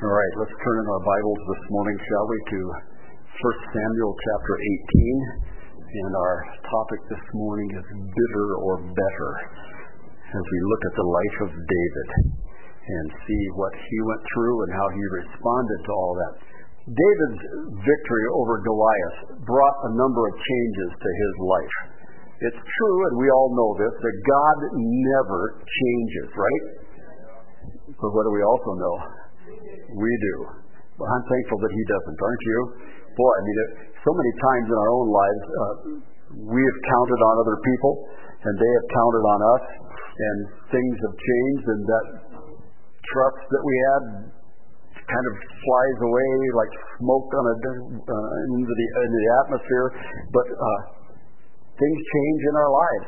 All right, let's turn in our Bibles this morning, shall we, to 1 Samuel chapter 18. And our topic this morning is bitter or better, as we look at the life of David and see what he went through and how he responded to all that. David's victory over Goliath brought a number of changes to his life. It's true, and we all know this, that God never changes, right? But what do we also know? We do. Well, I'm thankful that he doesn't, aren't you? Boy, I mean, so many times in our own lives, we have counted on other people, and they have counted on us, and things have changed, and that trust that we had kind of flies away like smoke on into the atmosphere. But things change in our lives.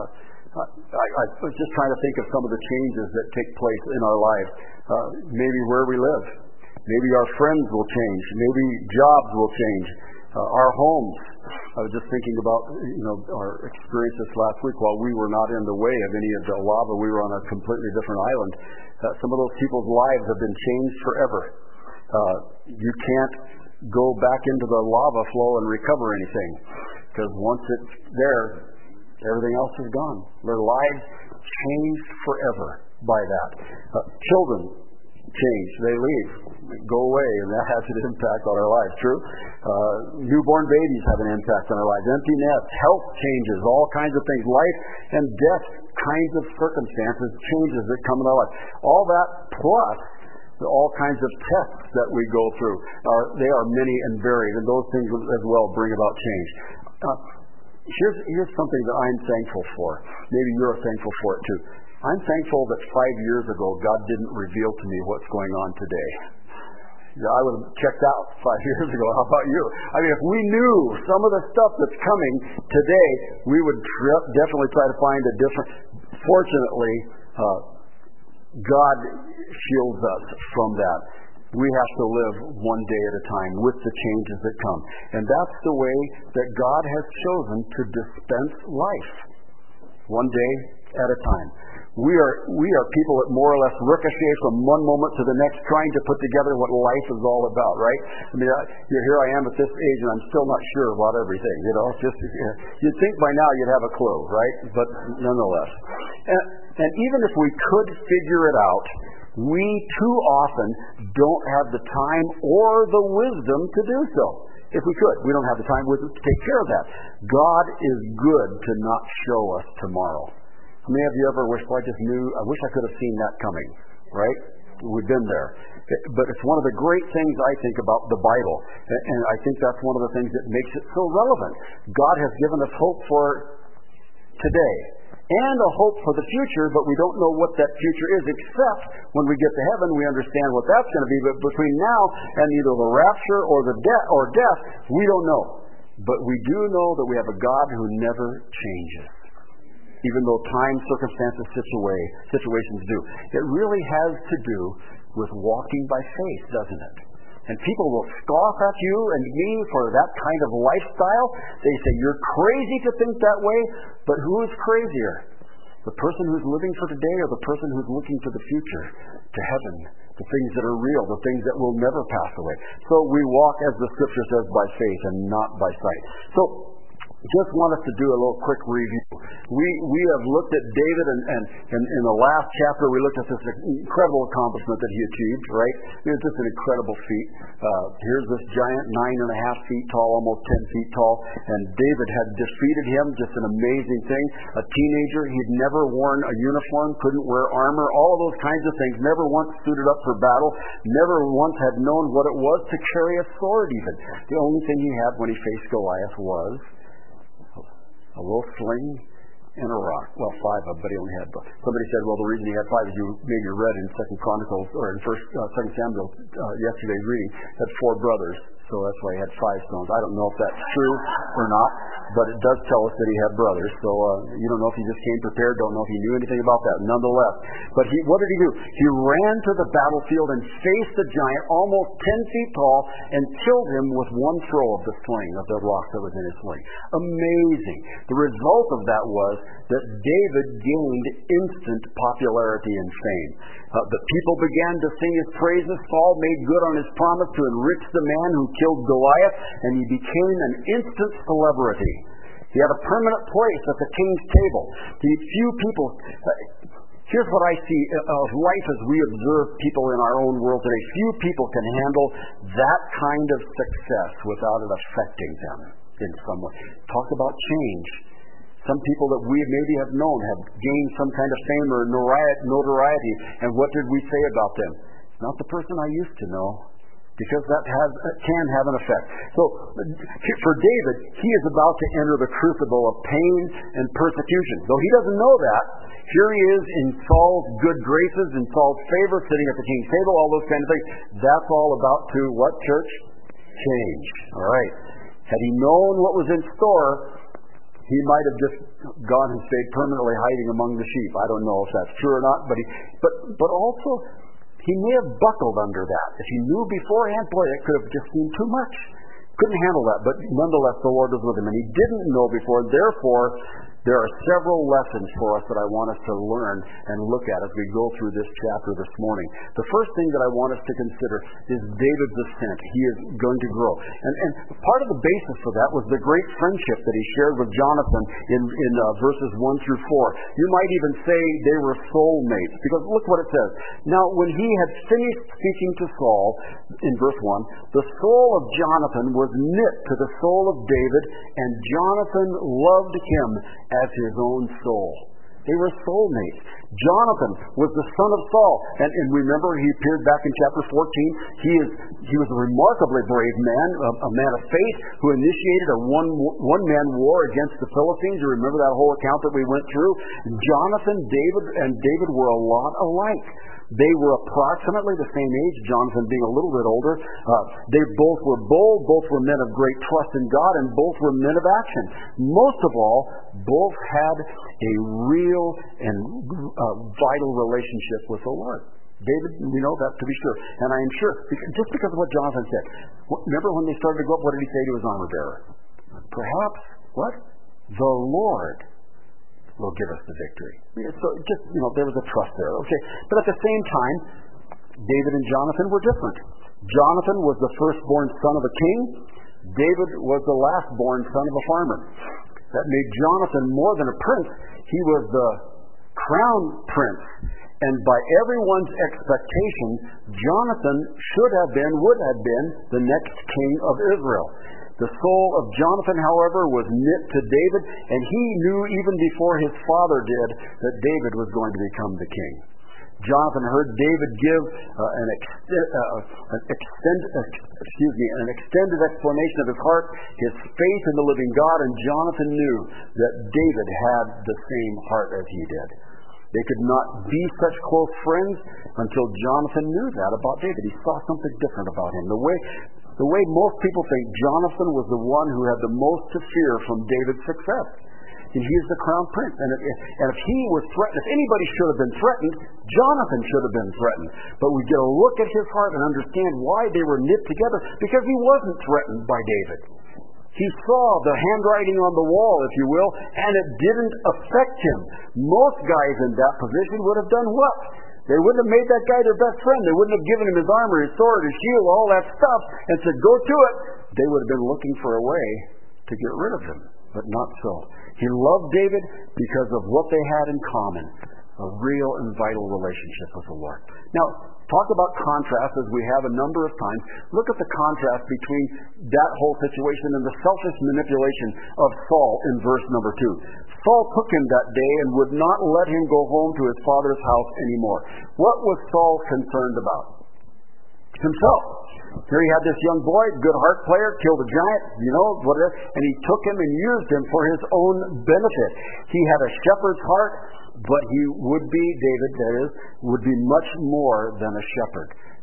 I was just trying to think of some of the changes that take place in our lives. Maybe where we live. Maybe our friends will change. Maybe jobs will change. Our homes. I was just thinking about our experiences last week while we were not in the way of any of the lava. We were on a completely different island. Some of those people's lives have been changed forever. You can't go back into the lava flow and recover anything, because once it's there, everything else is gone. Their lives changed forever by that. Children change. They leave, go away, and that has an impact on our lives. True? Newborn babies have an impact on our lives. Empty nets, health changes, all kinds of things. Life and death kinds of circumstances, changes that come in our life. All that plus all kinds of tests that we go through. They are many and varied, and those things as well bring about change. Here's something that I'm thankful for. Maybe you're thankful for it too. I'm thankful that 5 years ago God didn't reveal to me what's going on today. I would have checked out 5 years ago. How about you? I mean, if we knew some of the stuff that's coming today, we would definitely try to find a different. Fortunately, God shields us from that. We have to live one day at a time with the changes that come. And that's the way that God has chosen to dispense life. One day at a time. We are people that more or less ricochet from one moment to the next, trying to put together what life is all about, right? I mean, here I am at this age, and I'm still not sure about everything. It's just you'd think by now you'd have a clue, right? But nonetheless, and even if we could figure it out, we too often don't have the time or the wisdom to do so. If we could, we don't have the time or wisdom to take care of that. God is good to not show us tomorrow. How many of you ever wished, I wish I could have seen that coming, right? We've been there. But it's one of the great things I think about the Bible. And I think that's one of the things that makes it so relevant. God has given us hope for today and a hope for the future, but we don't know what that future is, except when we get to heaven, we understand what that's going to be. But between now and either the rapture or death, we don't know. But we do know that we have a God who never changes. Even though time, circumstances, situations do. It really has to do with walking by faith, doesn't it? And people will scoff at you and me for that kind of lifestyle. They say, you're crazy to think that way. But who is crazier? The person who's living for today or the person who's looking to the future, to heaven, the things that are real, the things that will never pass away. So we walk, as the Scripture says, by faith and not by sight. So just want us to do a little quick review. We have looked at David, and in the last chapter we looked at this incredible accomplishment that he achieved, right? It was just an incredible feat. Here's this giant 9.5 feet tall, almost 10 feet tall, and David had defeated him, just an amazing thing. A teenager, he'd never worn a uniform, couldn't wear armor, all of those kinds of things, never once suited up for battle, never once had known what it was to carry a sword even. The only thing he had when he faced Goliath was a little sling and a rock. Well, 5 of them, but he only had. Somebody said, well, the reason he had 5 is you maybe read in 2 Chronicles or in 2 Samuel, yesterday's reading, had 4 brothers. So that's why he had 5 stones. I don't know if that's true or not, but it does tell us that he had brothers. So you don't know if he just came prepared, don't know if he knew anything about that, nonetheless. But what did he do? He ran to the battlefield and faced the giant, almost 10 feet tall, and killed him with one throw of the sling, of the rock that was in his sling. Amazing. The result of that was that David gained instant popularity and fame. The people began to sing his praises. Saul made good on his promise to enrich the man who killed Goliath, and he became an instant celebrity. He had a permanent place at the king's table. Few people... Here's what I see of life as we observe people in our own world today. Few people can handle that kind of success without it affecting them in some way. Talk about change. Some people that we maybe have known have gained some kind of fame or notoriety, and what did we say about them? Not the person I used to know, because that can have an effect. So for David, he is about to enter the crucible of pain and persecution. Though he doesn't know that, here he is in Saul's good graces, in Saul's favor, sitting at the king's table, all those kind of things. That's all about to what, church? Change. All right. Had he known what was in store, he might have just gone and stayed permanently hiding among the sheep. I don't know if that's true or not, but also he may have buckled under that. If he knew beforehand, boy, it could have just seemed too much. Couldn't handle that, but nonetheless, the Lord was with him, and he didn't know before. Therefore, there are several lessons for us that I want us to learn and look at as we go through this chapter this morning. The first thing that I want us to consider is David's ascent. He is going to grow. And part of the basis for that was the great friendship that he shared with Jonathan in verses 1 through 4. You might even say they were soulmates, because look what it says. Now, when he had finished speaking to Saul, in verse 1, the soul of Jonathan was knit to the soul of David, and Jonathan loved him as his own soul. They were soulmates. Jonathan was the son of Saul. And remember, he appeared back in chapter 14. He was a remarkably brave man, a man of faith, who initiated a one-man war against the Philistines. You remember that whole account that we went through? Jonathan, David were a lot alike. They were approximately the same age, Jonathan being a little bit older. They both were bold, both were men of great trust in God, and both were men of action. Most of all, both had a real and vital relationship with the Lord. David, we know that to be sure. And I am sure, just because of what Jonathan said. Remember when they started to go up, what did he say to his armor bearer? Perhaps, what? The Lord will give us the victory. So just, there was a trust there. Okay. But at the same time, David and Jonathan were different. Jonathan was the firstborn son of a king. David was the lastborn son of a farmer. That made Jonathan more than a prince. He was the crown prince. And by everyone's expectation, Jonathan would have been the next king of Israel. The soul of Jonathan, however, was knit to David, and he knew even before his father did that David was going to become the king. Jonathan heard David give an extended explanation of his heart, his faith in the living God, and Jonathan knew that David had the same heart as he did. They could not be such close friends until Jonathan knew that about David. He saw something different about him. The way most people think, Jonathan was the one who had the most to fear from David's success. And he is the crown prince. And if he was threatened, if anybody should have been threatened, Jonathan should have been threatened. But we get a look at his heart and understand why they were knit together, because he wasn't threatened by David. He saw the handwriting on the wall, if you will, and it didn't affect him. Most guys in that position would have done what? They wouldn't have made that guy their best friend. They wouldn't have given him his armor, his sword, his shield, all that stuff, and said, go to it. They would have been looking for a way to get rid of him, but not so. He loved David because of what they had in common, a real and vital relationship with the Lord. Now, talk about contrast, as we have a number of times. Look at the contrast between that whole situation and the selfish manipulation of Saul in verse number 2. Saul took him that day and would not let him go home to his father's house anymore. What was Saul concerned about? Himself. Here he had this young boy, good heart player, killed a giant, whatever, and he took him and used him for his own benefit. He had a shepherd's heart, but he would be, David, that is, would be much more than a shepherd.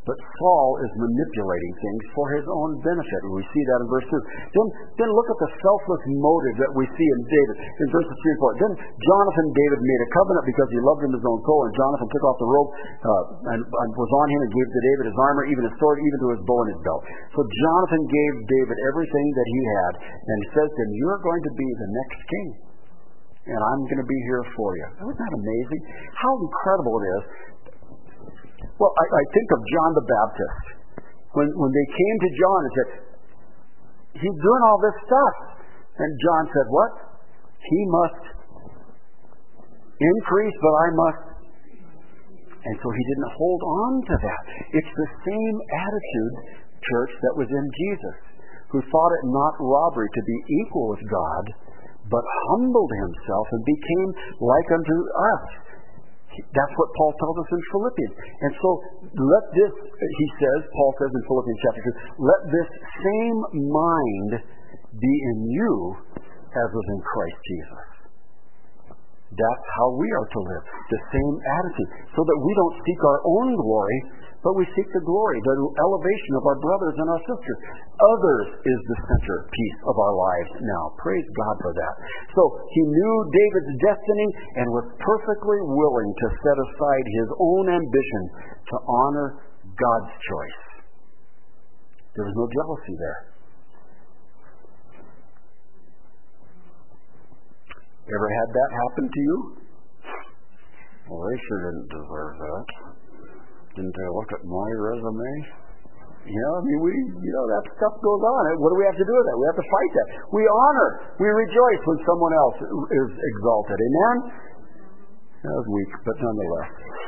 But Saul is manipulating things for his own benefit. And we see that in verse 2. Then look at the selfless motive that we see in David in verses 3 and 4. Then Jonathan, David, made a covenant because he loved him his own soul. And Jonathan took off the robe and was on him and gave to David his armor, even his sword, even to his bow and his belt. So Jonathan gave David everything that he had. And he says to him, you're going to be the next king. And I'm going to be here for you. Isn't that amazing? How incredible it is. Well, I think of John the Baptist. When they came to John and said, he's doing all this stuff. And John said, what? He must increase, but I must. And so he didn't hold on to that. It's the same attitude, church, that was in Jesus, who thought it not robbery to be equal with God, but humbled himself and became like unto us. That's what Paul tells us in Philippians. And so let this, Paul says in Philippians chapter 2, let this same mind be in you as was in Christ Jesus. That's how we are to live, the same attitude, so that we don't seek our own glory, but we seek the glory, the elevation of our brothers and our sisters. Others is the centerpiece of our lives now. Praise God for that. So he knew David's destiny and was perfectly willing to set aside his own ambition to honor God's choice. There was no jealousy there. Ever had that happen to you? Well, they sure didn't deserve that. Didn't they look at my resume? That stuff goes on. What do we have to do with that? We have to fight that. We honor, we rejoice when someone else is exalted. Amen? That was weak, but nonetheless.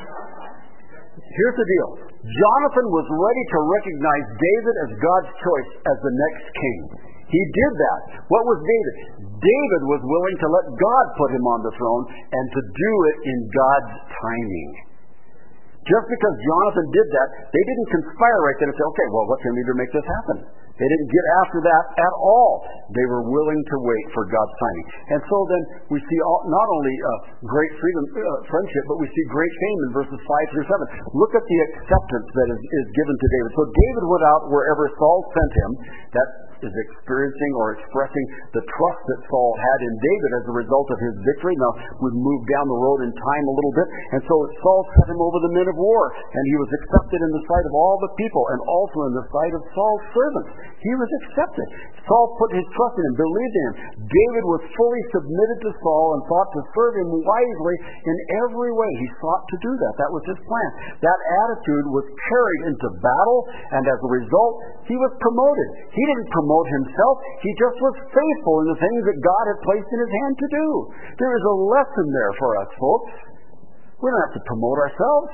Here's the deal. Jonathan was ready to recognize David as God's choice as the next king. He did that. What was David? David was willing to let God put him on the throne and to do it in God's timing. Just because Jonathan did that, they didn't conspire right then and say, okay, well, what can we do to make this happen? They didn't get after that at all. They were willing to wait for God's timing. And so then we see not only great freedom, friendship, but we see great fame in verses 5 through 7. Look at the acceptance that is given to David. So David went out wherever Saul sent him. That is experiencing or expressing the trust that Saul had in David as a result of his victory. Now, we've moved down the road in time a little bit, and so Saul set him over the men of war, and he was accepted in the sight of all the people, and also in the sight of Saul's servants. He was accepted. Saul put his trust in him, believed in him. David was fully submitted to Saul and sought to serve him wisely in every way. He sought to do that. That was his plan. That attitude was carried into battle, and as a result, he was promoted. He didn't promote himself. He just was faithful in the things that God had placed in his hand to do. There is a lesson there for us, folks. We don't have to promote ourselves.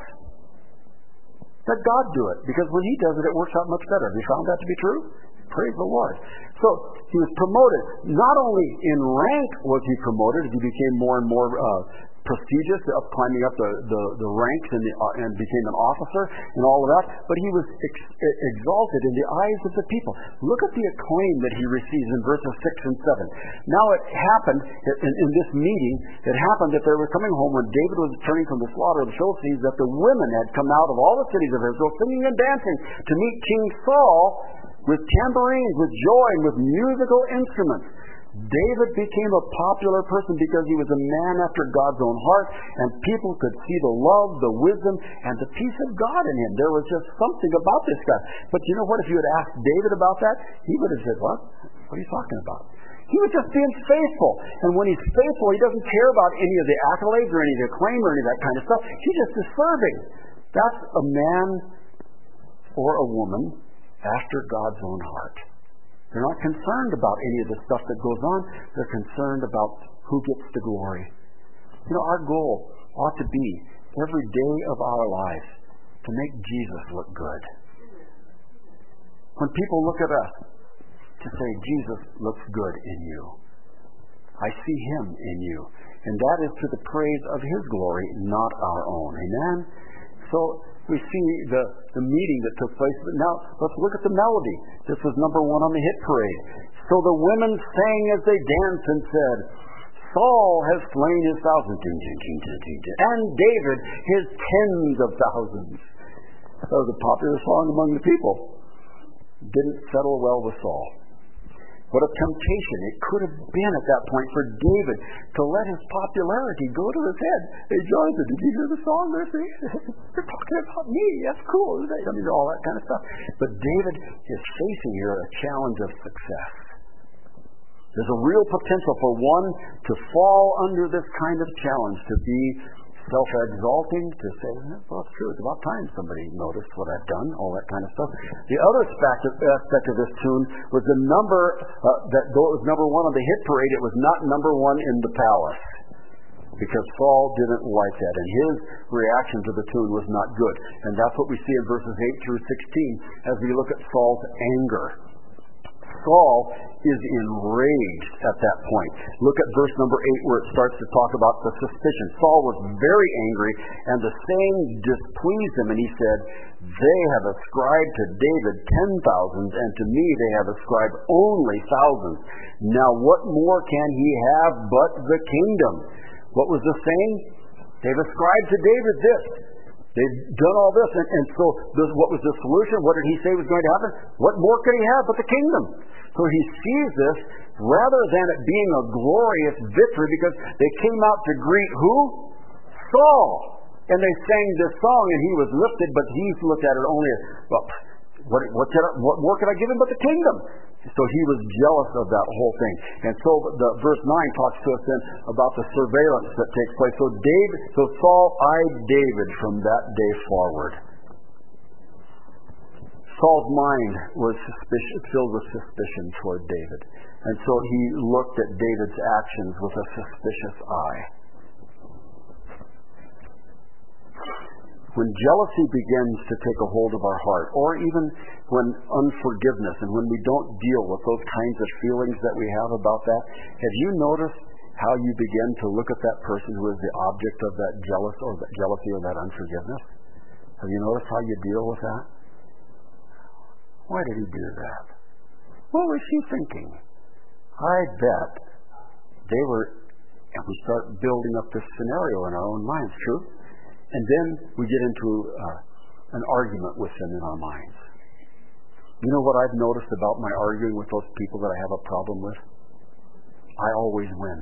Let God do it, because when he does it, it works out much better. Have you found that to be true? Praise the Lord. So he was promoted. Not only in rank was he promoted, he became more and more prestigious, climbing up the ranks and became an officer and all of that, but he was exalted in the eyes of the people. Look at the acclaim that he receives in verses 6 and 7. Now it happened in this meeting, it happened that they were coming home when David was returning from the slaughter of the Philistines, that the women had come out of all the cities of Israel singing and dancing to meet King Saul with tambourines, with joy, and with musical instruments. David became a popular person because he was a man after God's own heart, and people could see the love, the wisdom, and the peace of God in him. There was just something about this guy. But you know what? If you had asked David about that, he would have said, what? What are you talking about? He was just being faithful. And when he's faithful, he doesn't care about any of the accolades or any of the acclaim or any of that kind of stuff. He just is serving. That's a man or a woman after God's own heart. They're not concerned about any of the stuff that goes on. They're concerned about who gets the glory. You know, our goal ought to be every day of our lives to make Jesus look good. When people look at us, to say, Jesus looks good in you. I see him in you. And that is to the praise of his glory, not our own. Amen? So we see the meeting that took place. But now let's look at the melody. This was number 1 on the hit parade. So the women sang as they danced and said, Saul has slain his thousands, and David his tens of thousands. That was a popular song among the people. Didn't settle well with Saul. What a temptation it could have been at that point for David to let his popularity go to his head. Hey, Jonathan, did you hear the song they're singing? They're talking about me. That's cool, isn't it? I mean, all that kind of stuff. But David is facing here a challenge of success. There's a real potential for one to fall under this kind of challenge, to be self-exalting, to say, well, it's true, it's about time somebody noticed what I've done, all that kind of stuff. The other aspect of this tune was the number, that though it was number one on the hit parade, it was not number one in the palace, because Saul didn't like that, and his reaction to the tune was not good. And that's what we see in verses 8 through 16 as we look at Saul's anger. Saul is enraged at that point. Look at verse number 8 where it starts to talk about the suspicion. Saul was very angry, and the saying displeased him, and he said, they have ascribed to David 10,000, and to me they have ascribed only thousands. Now what more can he have but the kingdom? What was the saying? They've ascribed to David this. They've done all this, and so what was the solution? What did he say was going to happen? What more could he have but the kingdom? So he sees this rather than it being a glorious victory, because they came out to greet who? Saul. And they sang this song, and he was lifted, but he's looked at it only as, well, what more could I give him but the kingdom? So he was jealous of that whole thing. And so the verse 9 talks to us then about the surveillance that takes place. So Saul eyed David from that day forward. Saul's mind was filled with suspicion toward David. And so he looked at David's actions with a suspicious eye. When jealousy begins to take a hold of our heart, or even when unforgiveness, and when we don't deal with those kinds of feelings that we have about that, have you noticed how you begin to look at that person who is the object of that jealousy or that unforgiveness? Have you noticed how you deal with that? Why did he do that? What was she thinking? I bet they were, and we start building up this scenario in our own minds, true? And then we get into an argument with them in our minds. You know what I've noticed about my arguing with those people that I have a problem with? I always win.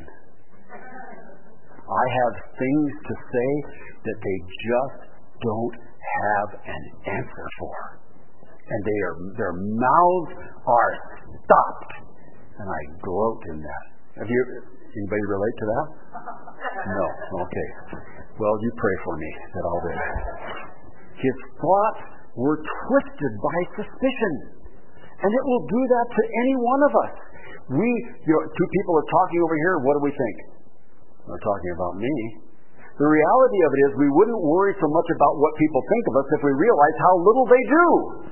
I have things to say that they just don't have an answer for. And their mouths are stopped. And I gloat in that. Anybody relate to that? No. Okay. Well, you pray for me that I'll do. His thoughts were twisted by suspicion. And it will do that to any one of us. Two people are talking over here. What do we think? They're talking about me. The reality of it is we wouldn't worry so much about what people think of us if we realize how little they do.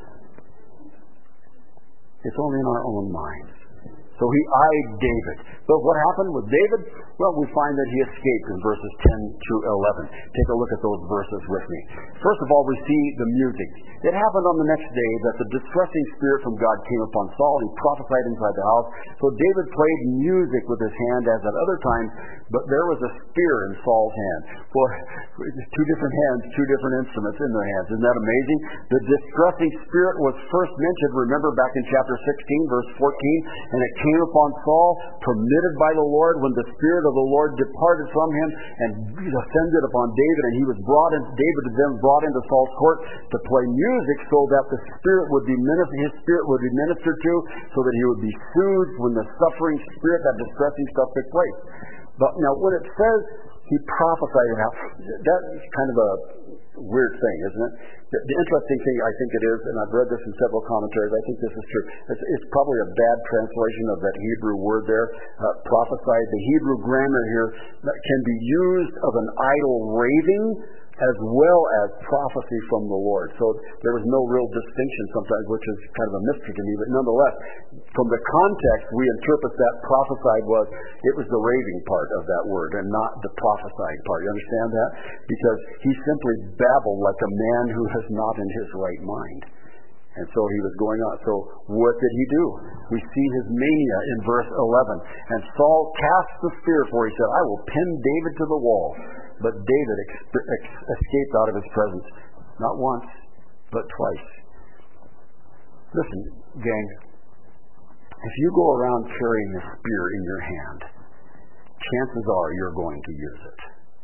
It's only in our own minds. So he eyed David. So what happened with David? Well, we find that he escaped in verses 10 through 11. Take a look at those verses with me. First of all, we see the music. It happened on the next day that the distressing spirit from God came upon Saul, and he prophesied inside the house. So David played music with his hand as at other times, but there was a spear in Saul's hand. Boy, two different hands, two different instruments in their hands. Isn't that amazing? The distressing spirit was first mentioned, remember, back in chapter 16, verse 14, and it came upon Saul, permitted by the Lord, when the Spirit of the Lord departed from him and descended upon David, and he was David then brought into Saul's court to play music so that his spirit would be ministered to, so that he would be soothed when the suffering spirit, that distressing stuff took place. But now when it says he prophesied, that's kind of a weird thing, isn't it? The interesting thing, I think it is, and I've read this in several commentaries, I think this is true, it's probably a bad translation of that Hebrew word there, prophesied. The Hebrew grammar here can be used of an idle raving as well as prophecy from the Lord. So there was no real distinction sometimes, which is kind of a mystery to me, but nonetheless, from the context, we interpret that prophesied it was the raving part of that word and not the prophesied part. You understand that? Because he simply babbled like a man who is not in his right mind. And so he was going on. So what did he do? We see his mania in verse 11. And Saul cast the spear, for he said, I will pin David to the wall. But David escaped out of his presence. Not once, but twice. Listen, gang, if you go around carrying a spear in your hand, chances are you're going to use it.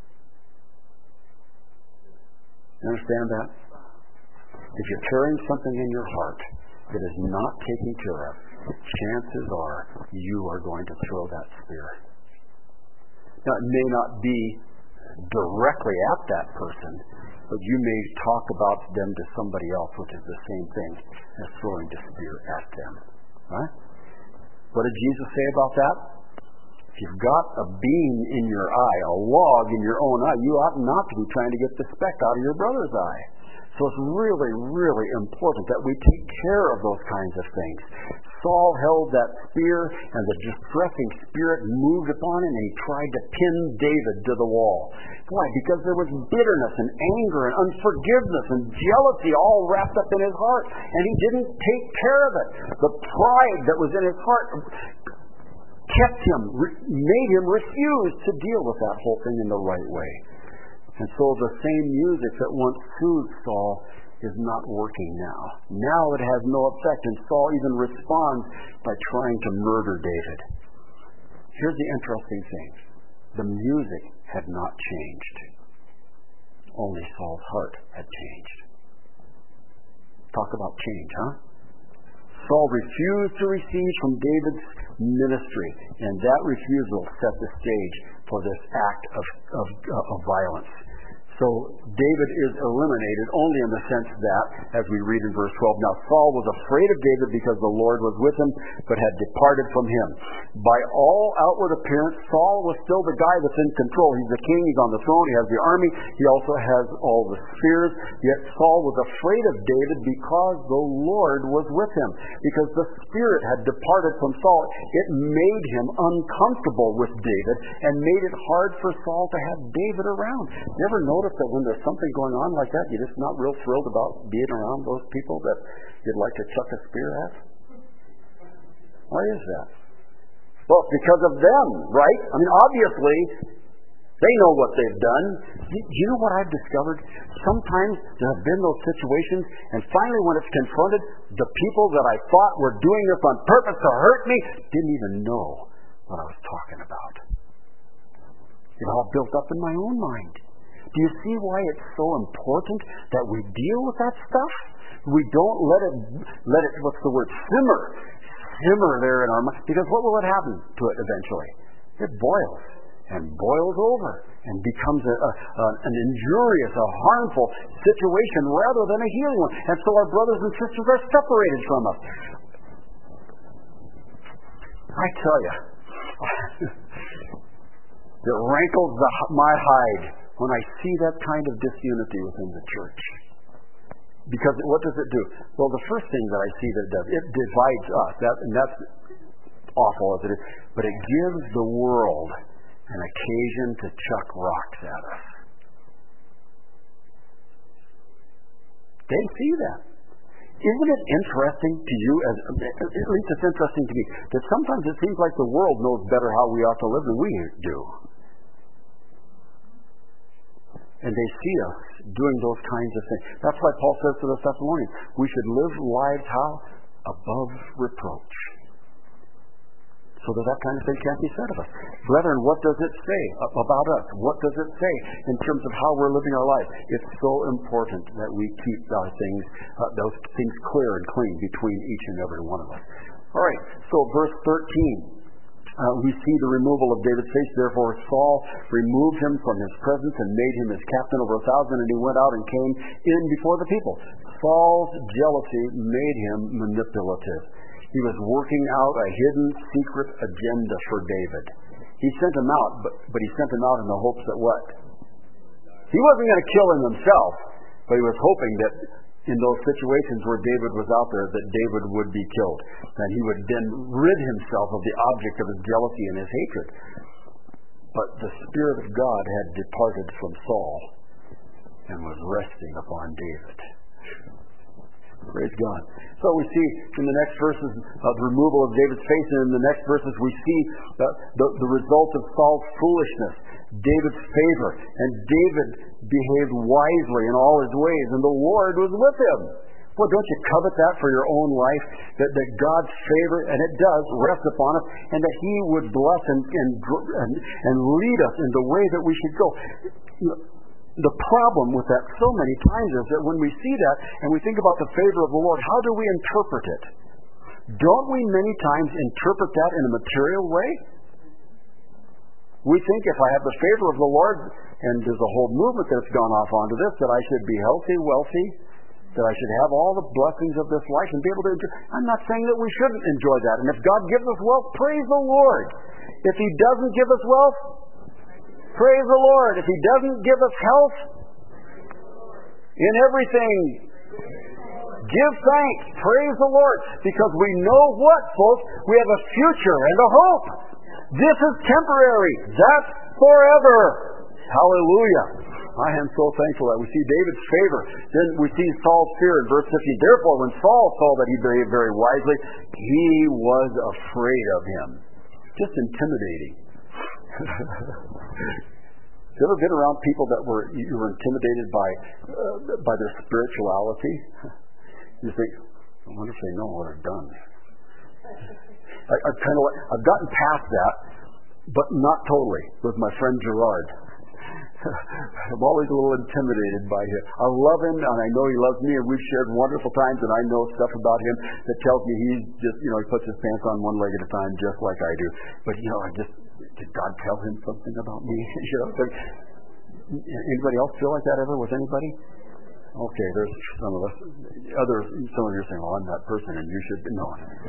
You understand that? If you're carrying something in your heart that is not taken care of, chances are you are going to throw that spear. Now, it may not be directly at that person, but you may talk about them to somebody else, which is the same thing as throwing the spear at them. Right? What did Jesus say about that? If you've got a beam in your eye, a log in your own eye, you ought not to be trying to get the speck out of your brother's eye. So it's really, really important that we take care of those kinds of things. Saul held that spear, and the distressing spirit moved upon him, and he tried to pin David to the wall. Why? Because there was bitterness and anger and unforgiveness and jealousy all wrapped up in his heart, and he didn't take care of it. The pride that was in his heart kept him, made him refuse to deal with that whole thing in the right way. And so the same music that once soothed Saul is not working now. Now it has no effect, and Saul even responds by trying to murder David. Here's the interesting thing. The music had not changed. Only Saul's heart had changed. Talk about change, huh? Saul refused to receive from David's ministry, and that refusal set the stage for this act of violence. So David is eliminated only in the sense that, as we read in verse 12, now Saul was afraid of David because the Lord was with him, but had departed from him. By all outward appearance, Saul was still the guy that's in control. He's the king, he's on the throne, he has the army, he also has all the spears. Yet Saul was afraid of David because the Lord was with him. Because the spirit had departed from Saul, it made him uncomfortable with David and made it hard for Saul to have David around. Never noticed that when there's something going on like that, you're just not real thrilled about being around those people that you'd like to chuck a spear at? Why is that? Well, it's because of them, right? I mean, obviously, they know what they've done. You know what I've discovered? Sometimes there have been those situations, and finally when it's confronted, the people that I thought were doing this on purpose to hurt me didn't even know what I was talking about. It all built up in my own mind. Do you see why it's so important that we deal with that stuff? We don't let it, what's the word, simmer there in our mind. Because what will it happen to it eventually? It boils and boils over and becomes an injurious, a harmful situation rather than a healing one. And so our brothers and sisters are separated from us. I tell you, it rankles my hide when I see that kind of disunity within the church. Because what does it do? Well, the first thing that I see that it does, it divides us. And that's awful as it is. But it gives the world an occasion to chuck rocks at us. They see that. Isn't it interesting to you, at least it's interesting to me, that sometimes it seems like the world knows better how we ought to live than we do. And they see us doing those kinds of things. That's why Paul says to the Thessalonians, we should live lives how? Above reproach. So that kind of thing can't be said of us. Brethren, what does it say about us? What does it say in terms of how we're living our lives? It's so important that we keep our things, those things clear and clean between each and every one of us. All right, so verse 13. We see the removal of David's face. Therefore Saul removed him from his presence and made him his captain over 1,000, and he went out and came in before the people. Saul's jealousy made him manipulative. He was working out a hidden, secret agenda for David. He sent him out, but he sent him out in the hopes that what? He wasn't going to kill him himself, but he was hoping that in those situations where David was out there, that David would be killed. And he would then rid himself of the object of his jealousy and his hatred. But the Spirit of God had departed from Saul and was resting upon David. Praise God. So we see in the next verses the removal of David's face, and in the next verses we see the result of Saul's foolishness, David's favor, and David behaved wisely in all his ways, and the Lord was with him. Well, don't you covet that for your own life, that God's favor, and it does, rest upon us, and that He would bless and lead us in the way that we should go. The problem with that so many times is that when we see that and we think about the favor of the Lord, how do we interpret it? Don't we many times interpret that in a material way? We think if I have the favor of the Lord, and there's a whole movement that's gone off onto this, that I should be healthy, wealthy, that I should have all the blessings of this life and be able to enjoy. I'm not saying that we shouldn't enjoy that. And if God gives us wealth, praise the Lord. If He doesn't give us wealth, praise the Lord. If He doesn't give us health, in everything, give thanks. Praise the Lord. Because we know what, folks? We have a future and a hope. This is temporary. That's forever. Hallelujah. I am so thankful that we see David's favor. Then we see Saul's fear in verse 15. Therefore, when Saul saw that he behaved very wisely, he was afraid of him. Just intimidating. Have you ever been around people that you were intimidated by their spirituality? You think, I wonder if they know what I've done. I've gotten past that, but not totally, with my friend Gerard. I'm always a little intimidated by him. I love him, and I know he loves me, and we've shared wonderful times, and I know stuff about him that tells me he's just, he puts his pants on one leg at a time, just like I do. But, did God tell him something about me? Anybody else feel like that ever with anybody? Okay, there's some of us. Some of you are saying, well, I'm that person, and you should know.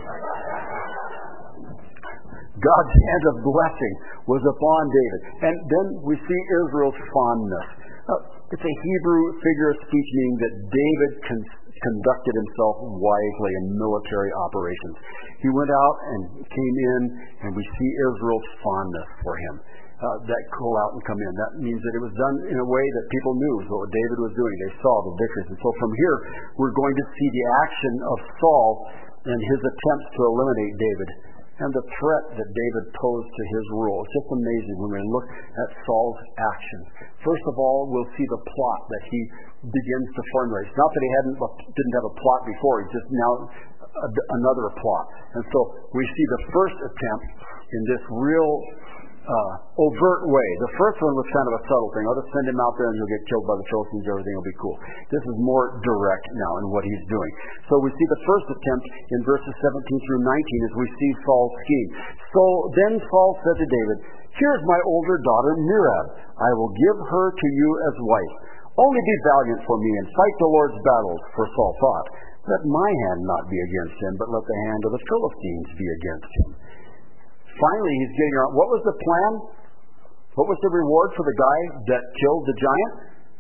God's hand of blessing was upon David. And then we see Israel's fondness. It's a Hebrew figure of speech meaning that David conducted himself wisely in military operations. He went out and came in, and we see Israel's fondness for him. That go out and come in. That means that it was done in a way that people knew what David was doing. They saw the victories. And so from here, we're going to see the action of Saul and his attempts to eliminate David, and the threat that David posed to his rule. It's just amazing when we look at Saul's actions. First of all, we'll see the plot that he begins to formulate. It's not that he didn't have a plot before, it's just now another plot. And so we see the first attempt in this real overt way. The first one was kind of a subtle thing. I'll just send him out there and he'll get killed by the Philistines, everything will be cool. This is more direct now in what he's doing. So we see the first attempt in verses 17 through 19 as we see Saul's scheme. So then Saul said to David, "Here's my older daughter Merab. I will give her to you as wife. Only be valiant for me and fight the Lord's battles." For Saul thought, "Let my hand not be against him, but let the hand of the Philistines be against him." Finally, he's getting around. What was the plan? What was the reward for the guy that killed the giant?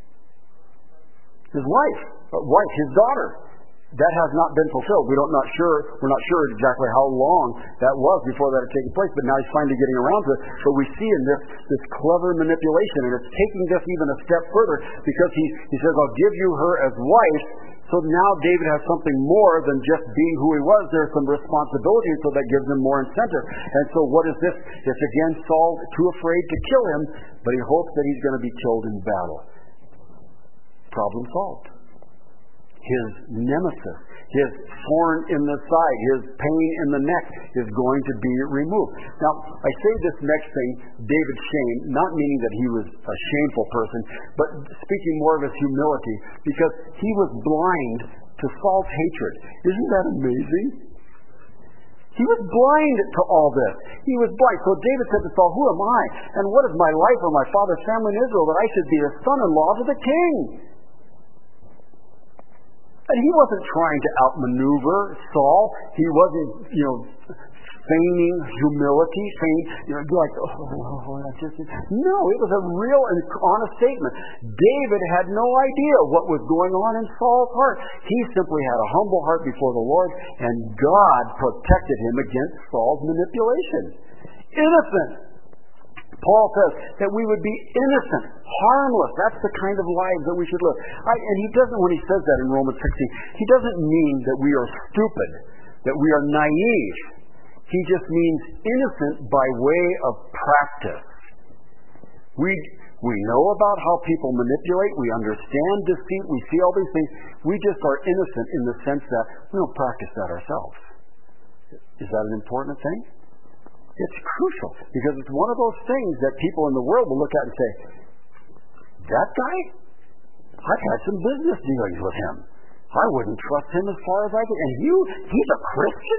His wife, his daughter. That has not been fulfilled. We're not sure exactly how long that was before that had taken place, but now he's finally getting around to it. So we see in this clever manipulation, and it's taking this even a step further, because he says, "I'll give you her as wife." So now David has something more than just being who he was. There's some responsibility, so that gives him more incentive. And so what is this? It's again Saul too afraid to kill him, but he hopes that he's going to be killed in battle. Problem solved. His nemesis, his thorn in the side, his pain in the neck is going to be removed. Now, I say this next thing, David's shame, not meaning that he was a shameful person, but speaking more of his humility, because he was blind to Saul's hatred. Isn't that amazing? He was blind to all this. He was blind. So David said to Saul, "Who am I? And what is my life or my father's family in Israel that I should be the son-in-law to the king?" And he wasn't trying to outmaneuver Saul. He wasn't, feigning humility, No, it was a real and honest statement. David had no idea what was going on in Saul's heart. He simply had a humble heart before the Lord, and God protected him against Saul's manipulation. Innocent. Paul says that we would be innocent, harmless. That's the kind of lives that we should live. And he doesn't, when he says that in Romans 16, he doesn't mean that we are stupid, that we are naive. He just means innocent by way of practice. We know about how people manipulate. We understand deceit. We see all these things. We just are innocent in the sense that we don't practice that ourselves. Is that an important thing? It's crucial because it's one of those things that people in the world will look at and say, that guy? I've had some business dealings with him. I wouldn't trust him as far as I could. And he's a Christian?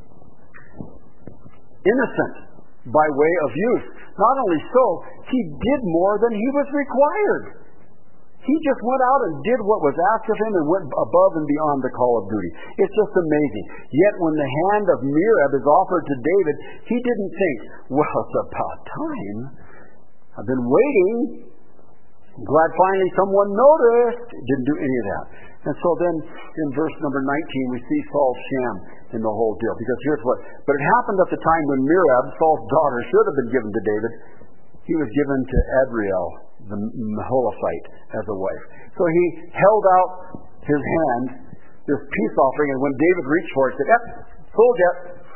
Innocent by way of use. Not only so, he did more than he was required. He just went out and did what was asked of him and went above and beyond the call of duty. It's just amazing. Yet when the hand of Merab is offered to David, he didn't think, well, it's about time. I've been waiting. I'm glad finally someone noticed. Didn't do any of that. And so then in verse number 19, we see Saul's sham in the whole deal. Because here's what. But it happened at the time when Merab, Saul's daughter, should have been given to David. He was given to Adriel, the Meholathite, as a wife. So he held out his hand, this peace offering, and when David reached for it, he said, yep, sold yet.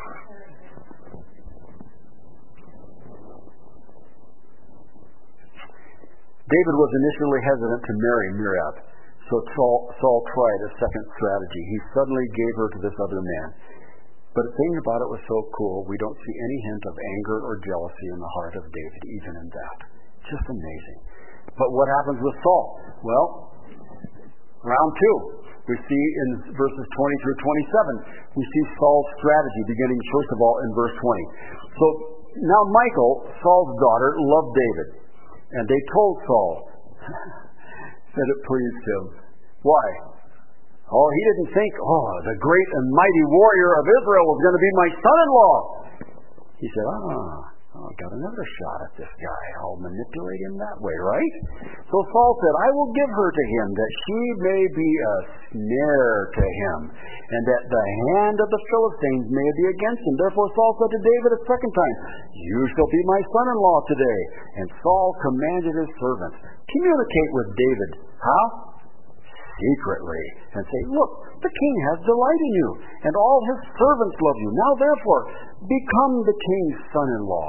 David was initially hesitant to marry Merab, so Saul tried a second strategy. He suddenly gave her to this other man. But the thing about it was so cool, we don't see any hint of anger or jealousy in the heart of David, even in that. Just amazing. But what happens with Saul? Well, round two. We see in verses 20 through 27, we see Saul's strategy beginning, first of all, in verse 20. So now Michal, Saul's daughter, loved David. And they told Saul that it pleased him. Why? Oh, he didn't think, the great and mighty warrior of Israel was going to be my son-in-law. He said, got another shot at this guy. I'll manipulate him that way, right? So Saul said, I will give her to him that she may be a snare to him, and that the hand of the Philistines may be against him. Therefore Saul said to David a second time, you shall be my son-in-law today. And Saul commanded his servants, communicate with David. How? Secretly, and say, look, the king has delight in you, and all his servants love you. Now therefore, become the king's son-in-law.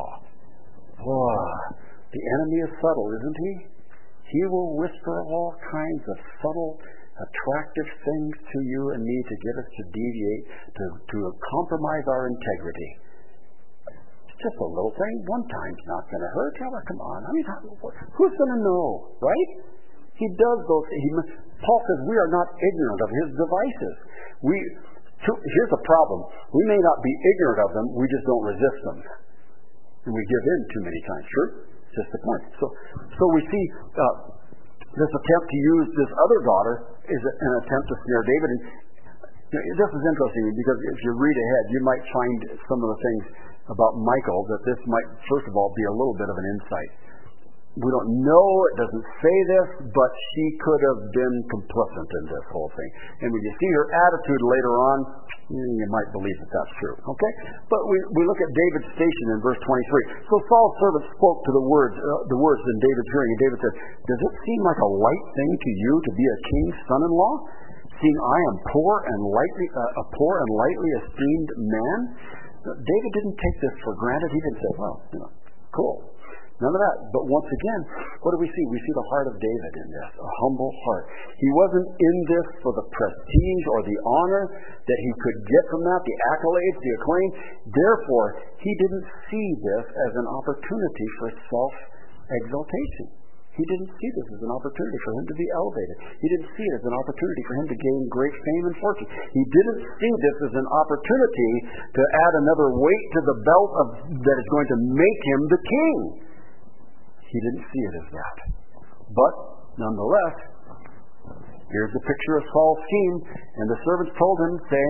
The enemy is subtle, isn't he? He will whisper all kinds of subtle, attractive things to you and me to get us to deviate, to compromise our integrity. It's just a little thing. One time's not going to hurt. Come on. I mean, who's going to know, right? He does those things. Paul says we are not ignorant of his devices. Here's the problem. We may not be ignorant of them, we just don't resist them. And we give in too many times. True? Just the point. So we see this attempt to use this other daughter is an attempt to snare David. And this is interesting because if you read ahead, you might find some of the things about Michal that this might, first of all, be a little bit of an insight. We don't know, it doesn't say this, but she could have been complicit in this whole thing. And when you see her attitude later on, you might believe that that's true. Okay? But we look at David's station in verse 23. So Saul's servant spoke to the words in David's hearing, and David said, does it seem like a light thing to you to be a king's son-in-law, seeing I am a poor and lightly esteemed man? David didn't take this for granted. He didn't say, cool. None of that. But once again, what do we see? We see the heart of David in this, a humble heart. He wasn't in this for the prestige or the honor that he could get from that, the accolades, the acclaim. Therefore, he didn't see this as an opportunity for self-exaltation. He didn't see this as an opportunity for him to be elevated. He didn't see it as an opportunity for him to gain great fame and fortune. He didn't see this as an opportunity to add another weight to the belt that is going to make him the king. He didn't see it as that. But, nonetheless, here's the picture of Saul's scheme. And the servants told him, saying,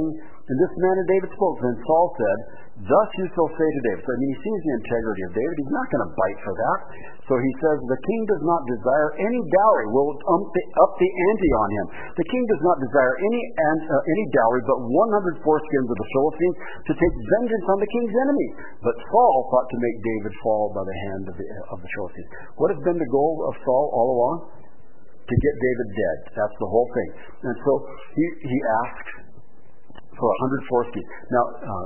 And this man of David spoke. Then Saul said, thus you shall say to David. So, he sees the integrity of David. He's not going to bite for that. So he says, the king does not desire any dowry. We'll up the ante on him. The king does not desire any dowry, but 100 foreskins of the Philistines to take vengeance on the king's enemies. But Saul thought to make David fall by the hand of the Philistines. What has been the goal of Saul all along? To get David dead. That's the whole thing. And so he asks for 100 foreskins. Now,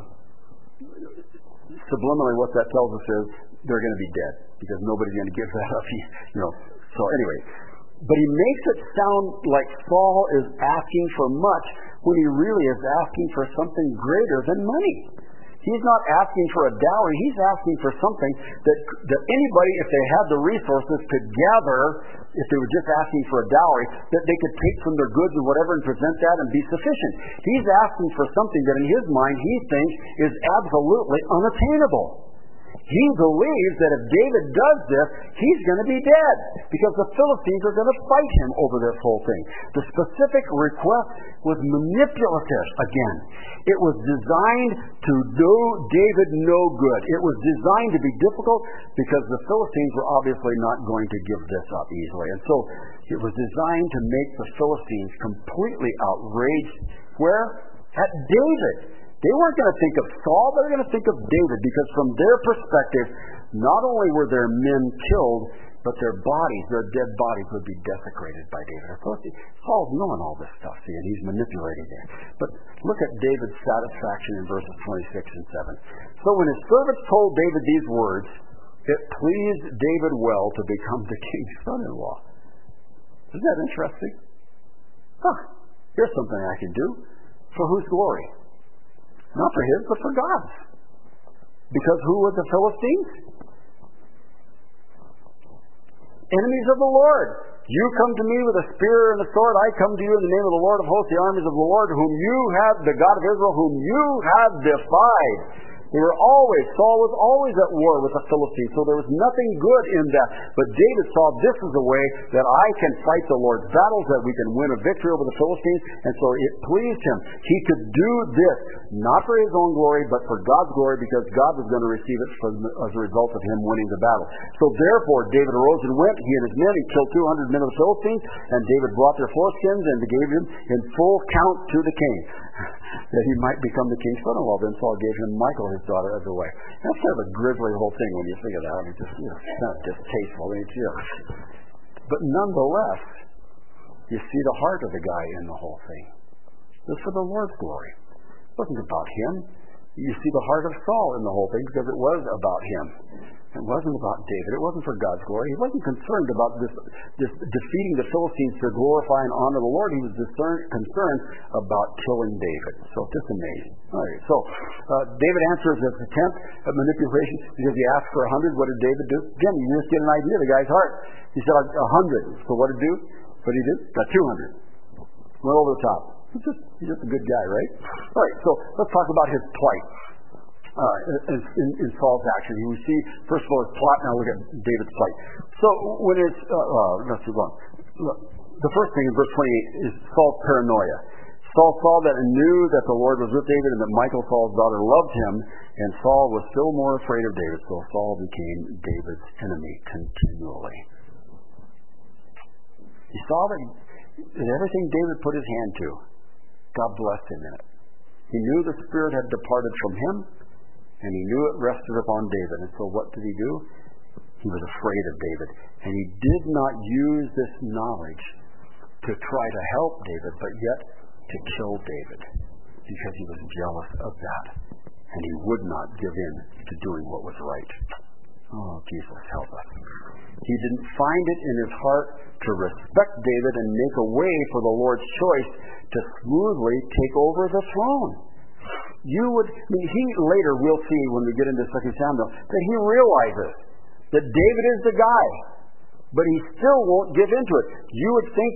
subliminally, what that tells us is they're going to be dead because nobody's going to give that up. So anyway, but he makes it sound like Saul is asking for much when he really is asking for something greater than money. He's not asking for a dowry. He's asking for something that anybody, if they had the resources, could gather. If they were just asking for a dowry, that they could take from their goods and whatever and present that and be sufficient. He's asking for something that in his mind he thinks is absolutely unattainable. He believes that if David does this, he's going to be dead because the Philistines are going to fight him over this whole thing. The specific request was manipulative again. It was designed to do David no good. It was designed to be difficult because the Philistines were obviously not going to give this up easily. And so it was designed to make the Philistines completely outraged. Where? At David. They weren't going to think of Saul, they were going to think of David, because from their perspective, not only were their men killed, but their dead bodies would be desecrated by David. Saul's knowing all this stuff, see, and he's manipulating it. But look at David's satisfaction in verses 26 and 7. So when his servants told David these words, it pleased David well to become the king's son-in-law. Isn't that interesting? Here's something I can do. For whose glory? Not for his, but for God's. Because who were the Philistines? Enemies of the Lord. You come to me with a spear and a sword. I come to you in the name of the Lord of hosts, the armies of the Lord, whom you have, the God of Israel, whom you have defied. Saul was always at war with the Philistines, so there was nothing good in that. But David saw this as a way that I can fight the Lord's battles, that we can win a victory over the Philistines, and so it pleased him. He could do this, not for his own glory, but for God's glory, because God was going to receive it as a result of him winning the battle. So therefore, David arose and went, he and his men, he killed 200 men of the Philistines, and David brought their foreskins and gave him in full count to the king, that he might become the king's son-in-law. Then Saul gave him Michal, his daughter, as a wife. That's kind of a grisly whole thing when you think of that. I mean, it's not distasteful. But nonetheless, you see the heart of the guy in the whole thing. It was for the Lord's glory. It wasn't about him. You see the heart of Saul in the whole thing because it was about him. It wasn't about David. It wasn't for God's glory. He wasn't concerned about this defeating the Philistines to glorify and honor the Lord. He was concerned about killing David. So just amazing. All right. So David answers this attempt at manipulation because he asked for 100. What did David do? Again, you just get an idea of the guy's heart. He said 100. So what did he do? What did he do? Got 200. Went over the top. He's just a good guy, right? All right. So let's talk about his plight. In Saul's action, we see first of all his plot. Now look at David's plight. So when it's let's move on. The first thing in verse 28 is Saul's paranoia. Saul saw that and knew that the Lord was with David, and that Michal, Saul's daughter, loved him, and Saul was still more afraid of David. So Saul became David's enemy continually. He saw that everything David put his hand to, God blessed him in it. He knew the spirit had departed from him, and he knew it rested upon David. And so what did he do? He was afraid of David. And he did not use this knowledge to try to help David, but yet to kill David, because he was jealous of that. And he would not give in to doing what was right. Oh, Jesus, help us. He didn't find it in his heart to respect David and make a way for the Lord's choice to smoothly take over the throne. He later, we'll see when we get into 2 Samuel, that he realizes that David is the guy, but he still won't give into it. You would think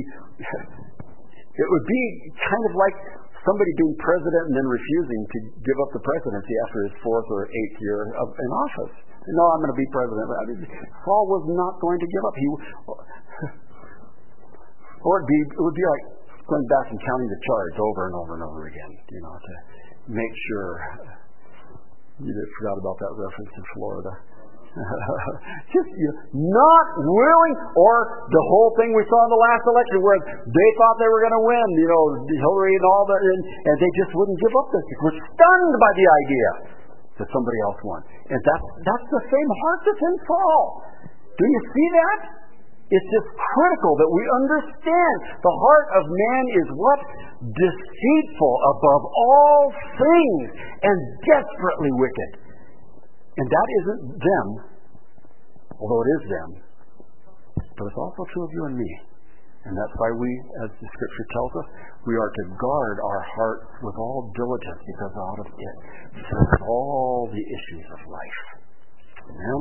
it would be kind of like somebody being president and then refusing to give up the presidency after his 4th or 8th year in office. No, I'm going to be president. Saul was not going to give up. Or it would be like going back and counting the charge over and over and over again, to make sure you forgot about that reference in Florida. Just not willing, or the whole thing we saw in the last election where they thought they were going to win, Hillary and all that, and they just wouldn't give up. They were stunned by the idea that somebody else won. And that's the same heart that's in Saul. Do you see that? It's just critical that we understand the heart of man is what? Deceitful above all things and desperately wicked. And that isn't them, although it is them, but it's also true of you and me. And that's why we, as the Scripture tells us, we are to guard our hearts with all diligence, because out of it flows all the issues of life. Amen?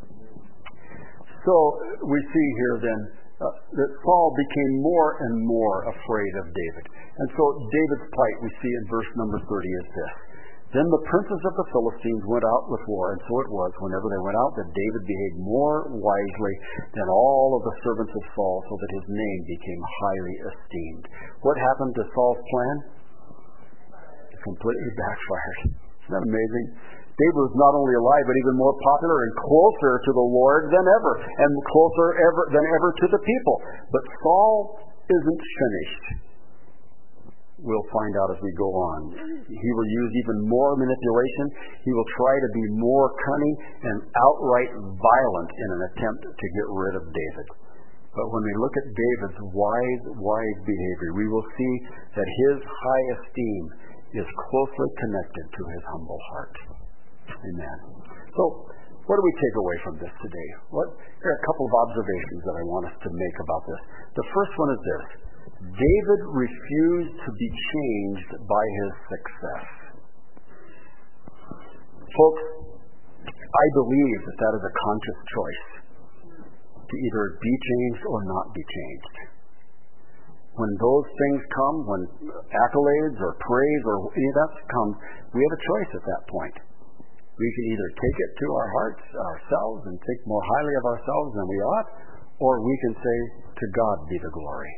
So we see here then that Saul became more and more afraid of David. And so David's plight we see in verse number 30 is this. Then the princes of the Philistines went out with war, and so it was, whenever they went out, that David behaved more wisely than all of the servants of Saul, so that his name became highly esteemed. What happened to Saul's plan? It completely backfired. Isn't that amazing? David was not only alive, but even more popular and closer to the Lord than ever, and closer than ever to the people. But Saul isn't finished. We'll find out as we go on. He will use even more manipulation. He will try to be more cunning and outright violent in an attempt to get rid of David. But when we look at David's wise behavior, we will see that his high esteem is closely connected to his humble heart. Amen. So, what do we take away from this today? Here are a couple of observations that I want us to make about this. The first one is this. David refused to be changed by his success. Folks, I believe that is a conscious choice to either be changed or not be changed. When those things come, when accolades or praise or any of that comes, we have a choice at that point. We can either take it to our hearts ourselves and think more highly of ourselves than we ought, or we can say, to God be the glory.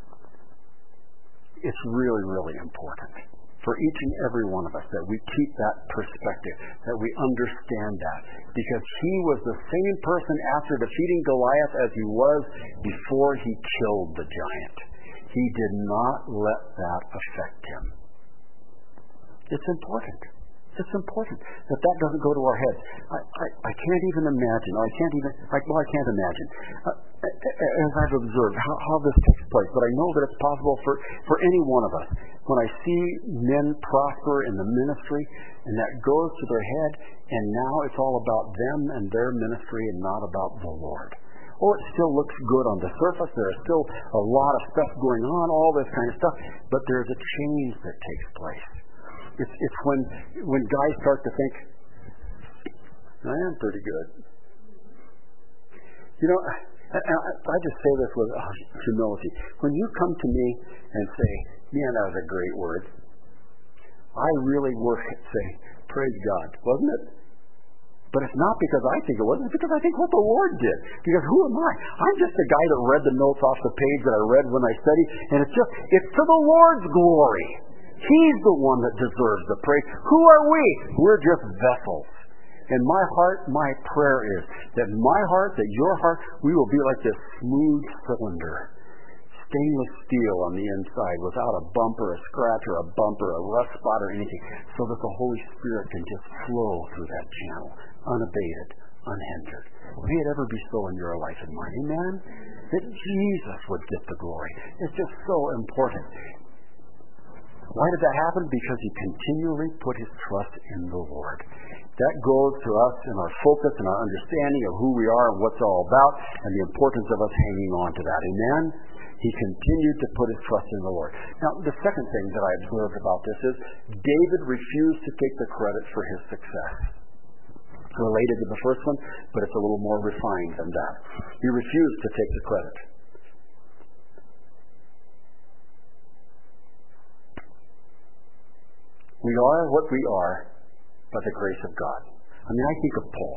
It's really, really important for each and every one of us that we keep that perspective, that we understand that. Because he was the same person after defeating Goliath as he was before he killed the giant. He did not let that affect him. It's important. It's important that doesn't go to our heads. I can't even imagine, or I can't imagine, as I've observed, how this takes place. But I know that it's possible for any one of us. When I see men prosper in the ministry, and that goes to their head, and now it's all about them and their ministry and not about the Lord. Oh, it still looks good on the surface. There's still a lot of stuff going on, all this kind of stuff. But there's a change that takes place. It's when guys start to think, I am pretty good. I just say this with humility. When you come to me and say, man, that was a great word, I really work at saying, praise God, wasn't it? But it's not because I think it was. It's because I think what the Lord did. Because who am I? I'm just a guy that read the notes off the page that I read when I studied, and it's to the Lord's glory. He's the one that deserves the praise. Who are we? We're just vessels. And my heart, my prayer is that my heart, that your heart, we will be like this smooth cylinder, stainless steel on the inside, without a bump or a scratch or a bump or a rust spot or anything, so that the Holy Spirit can just flow through that channel, unabated, unhindered. May it ever be so in your life and mine. Amen? That Jesus would get the glory. It's just so important. Why did that happen? Because he continually put his trust in the Lord. That goes to us in our focus and our understanding of who we are and what's all about, and the importance of us hanging on to that. Amen? He continued to put his trust in the Lord. Now, the second thing that I observed about this is David refused to take the credit for his success. It's related to the first one, but it's a little more refined than that. He refused to take the credit. We are what we are by the grace of God. I mean, I think of Paul.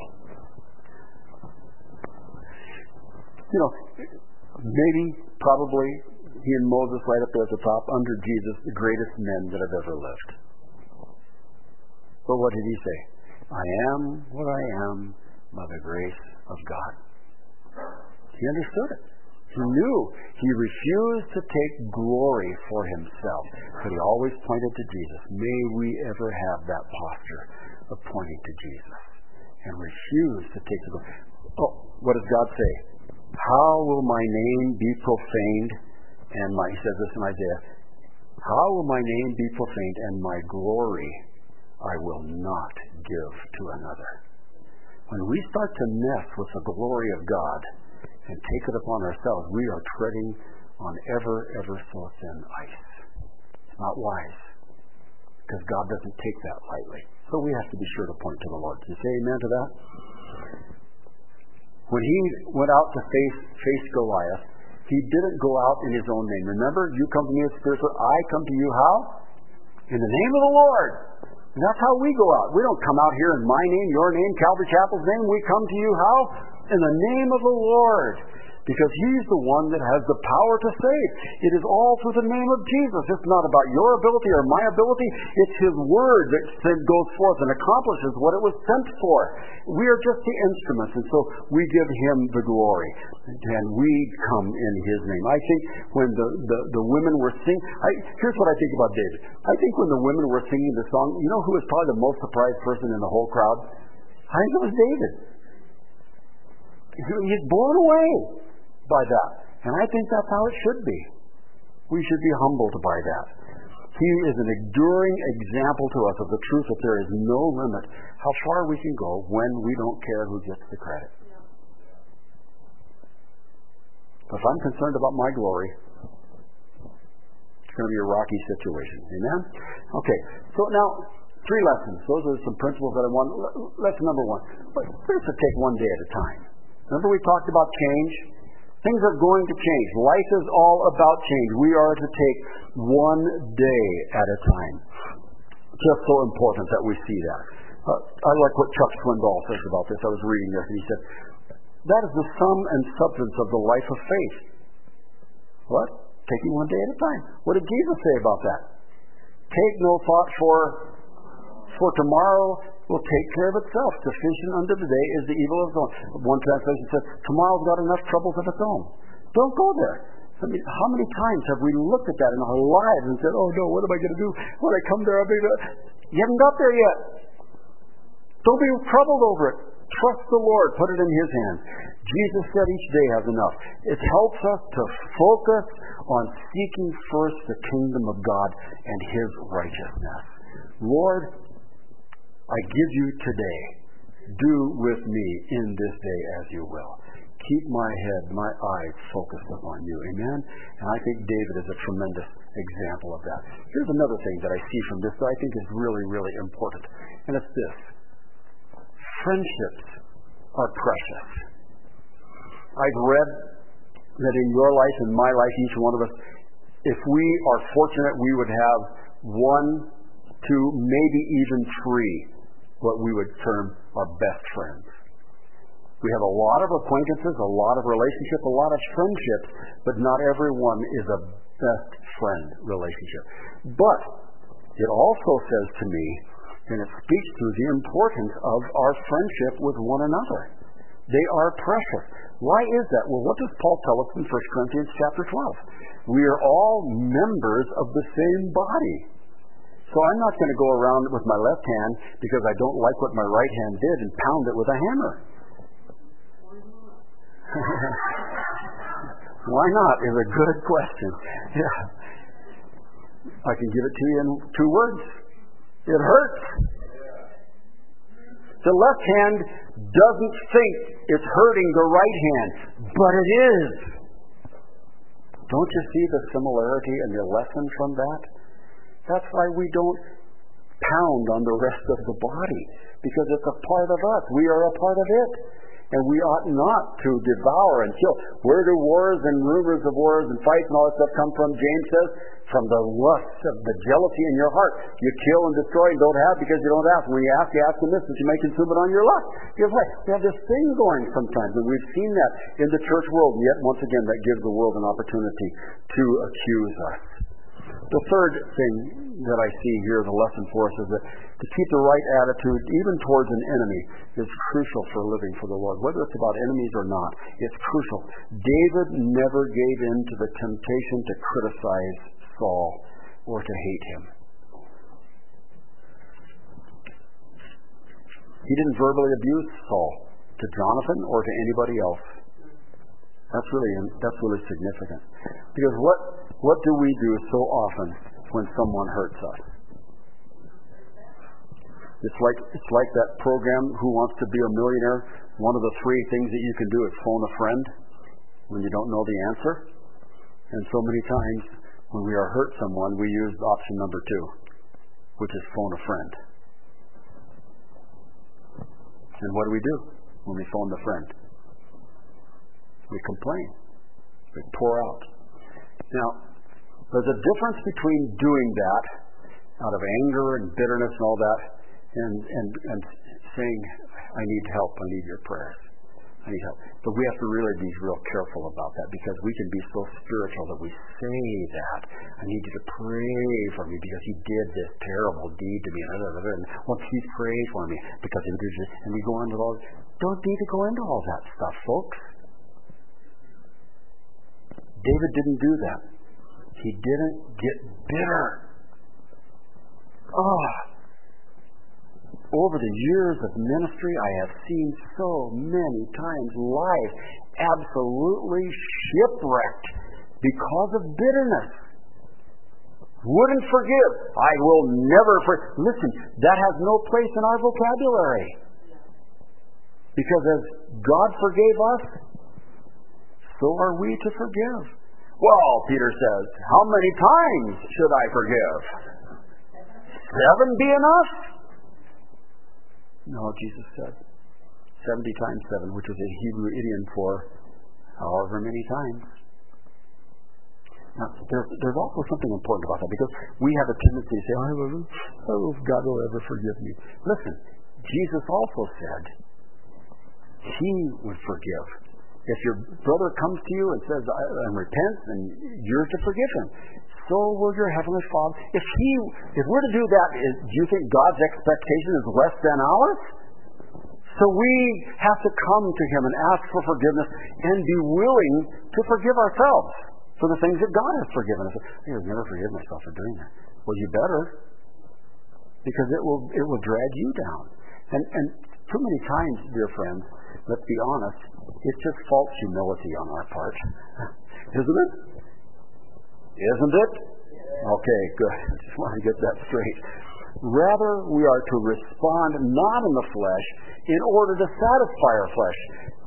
Maybe, probably, he and Moses right up there at the top, under Jesus, the greatest men that have ever lived. But what did he say? I am what I am by the grace of God. He understood it. He knew. He refused to take glory for himself, but he always pointed to Jesus. May we ever have that posture of pointing to Jesus and refuse to take the glory. Oh, what does God say? How will my name be profaned? And he says this in Isaiah, how will my name be profaned and my glory I will not give to another? When we start to mess with the glory of God and take it upon ourselves, we are treading on ever so thin ice. It's not wise, because God doesn't take that lightly. So we have to be sure to point to the Lord. Can you say amen to that? When he went out to face Goliath, he didn't go out in his own name. Remember, you come to me as spiritual, I come to you how? In the name of the Lord. And that's how we go out. We don't come out here in my name, your name, Calvary Chapel's name. We come to you how? In the name of the Lord. Because he's the one that has the power to save. It is all through the name of Jesus. It's not about your ability or my ability. It's his word that goes forth and accomplishes what it was sent for. We are just the instruments, and so we give him the glory. And we come in his name. I think when the women were singing, here's what I think about David. I think when the women were singing the song, you know who was probably the most surprised person in the whole crowd? I think it was David. He's blown away by that. And I think that's how it should be. We should be humbled by that. He is an enduring example to us of the truth that there is no limit how far we can go when we don't care who gets the credit. If I'm concerned about my glory, it's going to be a rocky situation. Amen? Okay, so now, 3 lessons. Those are some principles that I want. Lesson number 1. Let's just take one day at a time. Remember we talked about change? Things are going to change. Life is all about change. We are to take one day at a time. Just so important that we see that. I like what Chuck Swindoll says about this. I was reading this, and he said, that is the sum and substance of the life of faith. What? Taking one day at a time. What did Jesus say about that? Take no thought for tomorrow will take care of itself. Sufficient unto the day is the evil of its own. One translation says, tomorrow's got enough troubles of its own. Don't go there. I mean, how many times have we looked at that in our lives and said, oh no, what am I going to do when I come there? You haven't got there yet. Don't be troubled over it. Trust the Lord. Put it in his hands. Jesus said each day has enough. It helps us to focus on seeking first the kingdom of God and his righteousness. Lord, I give you today. Do with me in this day as you will. Keep my head, my eyes focused upon you. Amen? And I think David is a tremendous example of that. Here's another thing that I see from this that I think is really, really important. And it's this. Friendships are precious. I've read that in your life, in my life, each one of us, if we are fortunate, we would have 1, 2, maybe even 3, what we would term our best friends. We have a lot of acquaintances, a lot of relationships, a lot of friendships, but not everyone is a best friend relationship. But it also says to me, and it speaks to the importance of our friendship with one another. They are precious. Why is that? Well, what does Paul tell us in 1 Corinthians chapter 12? We are all members of the same body. So I'm not going to go around with my left hand because I don't like what my right hand did and pound it with a hammer. Why not is a good question. Yeah. I can give it to you in 2 words. It hurts. The left hand doesn't think it's hurting the right hand, but it is. Don't you see the similarity and the lesson from that? That's why we don't pound on the rest of the body because it's a part of us. We are a part of it. And we ought not to devour and kill. Where do wars and rumors of wars and fights and all that stuff come from? James says, from the lust of the jealousy in your heart. You kill and destroy and don't have because you don't ask. When you ask amiss that you may consume it on your lust. Because what? We have this thing going sometimes, and we've seen that in the church world. Yet, once again, that gives the world an opportunity to accuse us. The third thing that I see here, the lesson for us, is that to keep the right attitude, even towards an enemy, is crucial for living for the Lord. Whether it's about enemies or not, it's crucial. David never gave in to the temptation to criticize Saul or to hate him. He didn't verbally abuse Saul to Jonathan or to anybody else. That's really significant. Because what do we do so often when someone hurts us? It's like that program, Who Wants to Be a Millionaire? One of the 3 things that you can do is phone a friend when you don't know the answer. And so many times when we are hurt someone, we use option number 2, which is phone a friend. And what do we do when we phone the friend? We complain. We pour out. Now, there's a difference between doing that out of anger and bitterness and all that and saying, I need help, I need your prayers, I need help. But we have to really be real careful about that because we can be so spiritual that we say that, I need you to pray for me because he did this terrible deed to me. And well, please pray for me because he did this. And we go into all this. Don't need to go into all that stuff, folks. David didn't do that. He didn't get bitter. Over the years of ministry, I have seen so many times lives absolutely shipwrecked because of bitterness. Wouldn't forgive. I will never forgive. Listen, that has no place in our vocabulary. Because as God forgave us, so are we to forgive. Well, Peter says, how many times should I forgive? 7 be enough? No, Jesus said 70 times 7, which was a Hebrew idiom for however many times. Now, there's also something important about that because we have a tendency to say, oh, God will ever forgive me. Listen, Jesus also said he would forgive. If your brother comes to you and says, and repents, and you're to forgive him, so will your Heavenly Father. If we're to do that, do you think God's expectation is less than ours? So we have to come to him and ask for forgiveness and be willing to forgive ourselves for the things that God has forgiven us. I would never forgive myself for doing that. Well, you better, because it will drag you down. And too many times, dear friends, let's be honest, it's just false humility on our part. Isn't it? Isn't it? Okay, good. I just want to get that straight. Rather, we are to respond not in the flesh in order to satisfy our flesh.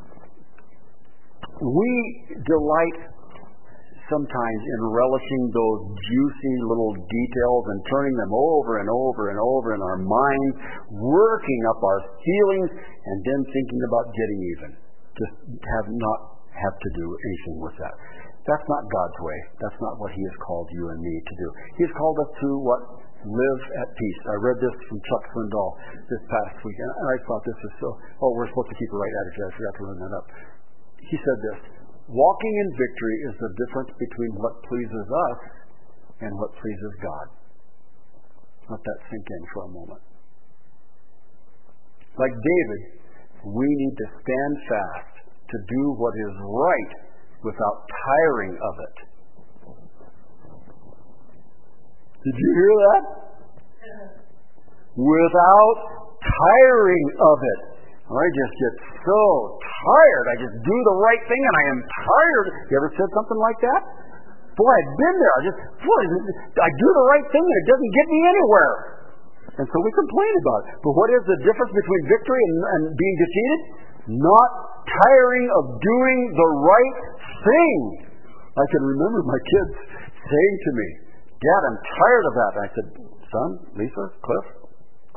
We delight sometimes in relishing those juicy little details and turning them over and over and over in our minds, working up our feelings, and then thinking about getting even. Just not have to do anything with that. That's not God's way. That's not what he has called you and me to do. He has called us to what? Live at peace. I read this from Chuck Swindoll this past week, and I thought this is we're supposed to keep a right attitude. I forgot to run that up. He said this, walking in victory is the difference between what pleases us and what pleases God. Let that sink in for a moment. Like David, we need to stand fast to do what is right without tiring of it. Did you hear that? Without tiring of it. I just get so tired. I just do the right thing and I am tired. You ever said something like that? Boy, I've been there. I do the right thing and it doesn't get me anywhere. And so we complain about it. But what is the difference between victory and being defeated? Not tiring of doing the right thing. I can remember my kids saying to me, Dad, I'm tired of that. And I said, son, Lisa, Cliff,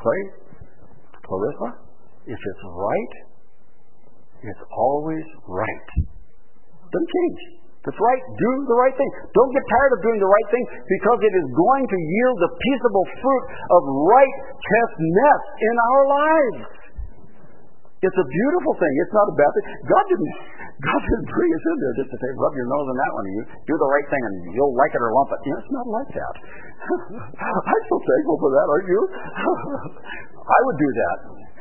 Clay, Clarissa, if it's right, it's always right. Doesn't change. If it's right, do the right thing. Don't get tired of doing the right thing because it is going to yield the peaceable fruit of righteousness in our lives. It's a beautiful thing. It's not a bad thing. God didn't bring us in there just to say, rub your nose on that one. You do the right thing and you'll like it or lump it. It's not like that. I'm so thankful for that, aren't you? I would do that.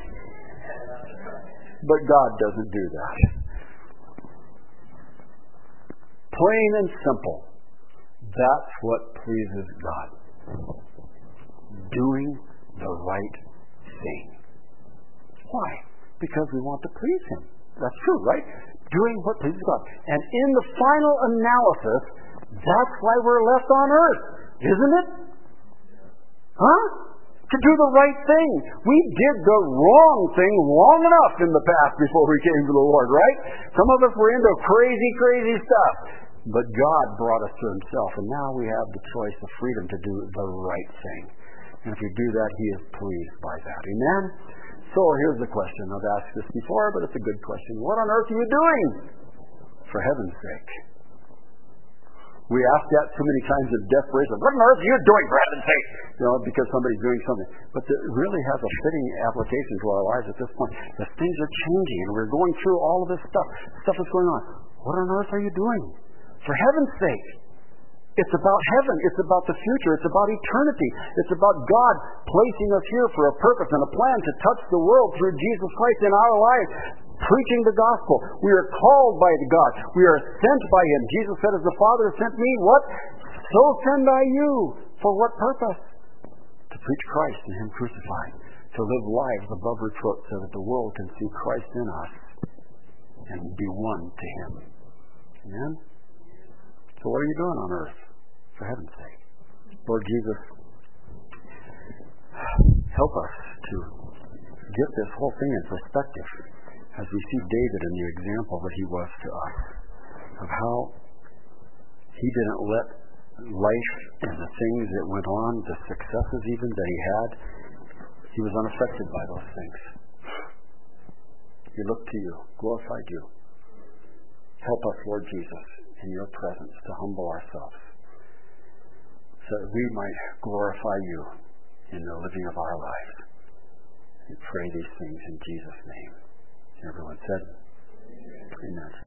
But God doesn't do that. Plain and simple. That's what pleases God. Doing the right thing. Why? Because we want to please Him. That's true, right? Doing what pleases God. And in the final analysis, that's why we're left on earth, isn't it? Huh? To do the right thing. We did the wrong thing long enough in the past before we came to the Lord, right? Some of us were into crazy stuff. But God brought us to Himself, and now we have the choice of freedom to do the right thing. And if we do that, He is pleased by that. Amen? So here's the question. I've asked this before, but it's a good question. What on earth are you doing? For heaven's sake. We ask that too many times in desperation. What on earth are you doing, for heaven's sake? Because somebody's doing something. But it really has a fitting application to our lives at this point. The things are changing, and we're going through all of this stuff. Stuff is going on. What on earth are you doing? For heaven's sake. It's about heaven. It's about the future. It's about eternity. It's about God placing us here for a purpose and a plan to touch the world through Jesus Christ in our lives, preaching the gospel. We are called by God. We are sent by Him. Jesus said, as the Father sent me, what? So send I you. For what purpose? To preach Christ and Him crucified. To live lives above reproach so that the world can see Christ in us and be won to Him. Amen? So what are you doing on earth? For heaven's sake. Lord Jesus, help us to get this whole thing in perspective as we see David in the example that he was to us of how he didn't let life and the things that went on, the successes even that he had, he was unaffected by those things. He looked to you, glorified you. Help us, Lord Jesus, in your presence to humble ourselves so that we might glorify you in the living of our lives. We pray these things in Jesus' name. Everyone said, Amen.